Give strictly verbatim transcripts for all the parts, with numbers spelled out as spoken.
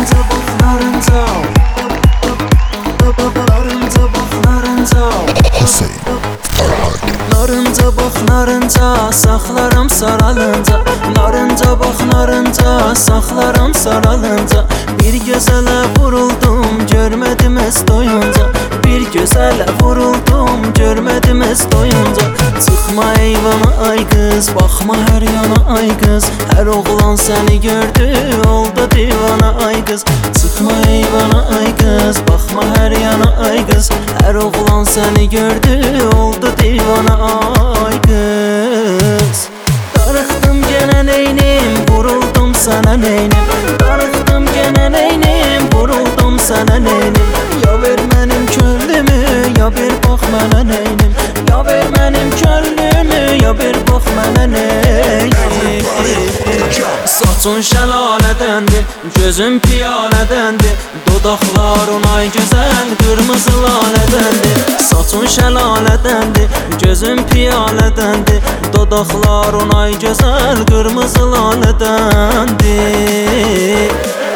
Narınca bak narınca, narınca bak narınca, Hüseyin Farhak. narınca bak narınca, saxlaram saralınca. Narınca bak narınca, saxlaram saralınca. Bir gözələ vuruldum, görmədim ez doyunca. Bir gözələ vuruldum, görmədim ez doyunca. Çıxma eyvana ay qız, baxma hər yana ay qız. Hər oğlan səni gördü, oldu divana ay qız. Çıxma eyvana ay qız, baxma hər yana ay qız. Hər oğlan səni gördü, oldu divana ay qız. Darıxdım genə neynim, vuruldum sənə neynim. Darıxdım genə neynim, vuruldum sənə neynim. Ya ver mənim könlümü, ya bir bax mənə neynim. Ya ver mənim könlümü, ya bir bax mənə neynim. Saçın şəlalədəndir, gözün piyalədəndir. Dodaqların ay gözəl, qırmızı lalədəndir. Saçın şəlalədəndir, gözün piyalədəndir. Dodaqların ay gözəl, qırmızı lalədəndir.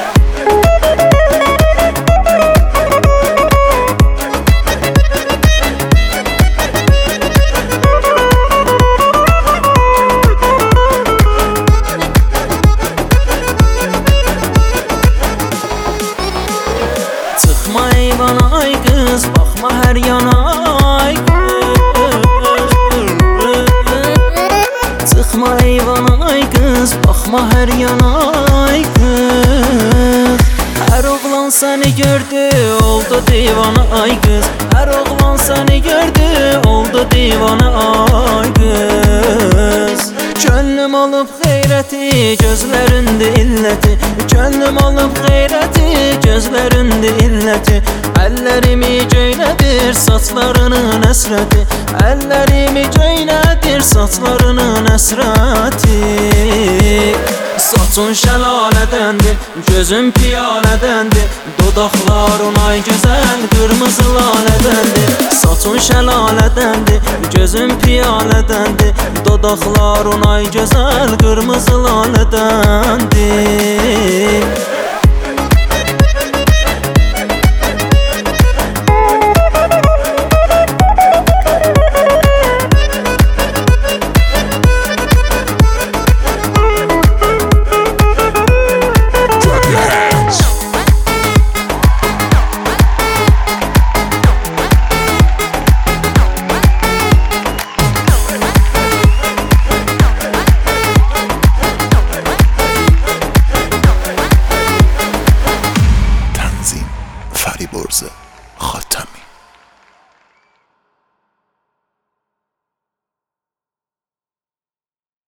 Çıxma eyvana ay qız, baxma hər yana ay qız. Çıxma eyvana ay qız, baxma hər yana ay qız. Hər oğlan səni gördü, oldu divana ay qız. Hər oğlan səni gördü, oldu divana ay qız. Könlüm alıb xeyrəti, gözlərində illəti. Könlüm alıb xeyrəti, gözlərində illəti. Əllərimi göynədir, saçlarının əsrəti. Əllərimi göynədir, saçlarının əsrəti. Saçın şəlalədəndir, gözün piyalədəndir. Dodaqların ay gözəl, qırmızı lalədəndir. Saçın şəlalədəndir, gözün piyalədəndir. Dodaqların ay gözəl, qırmızı lalədəndir. فریبرز خاتمی.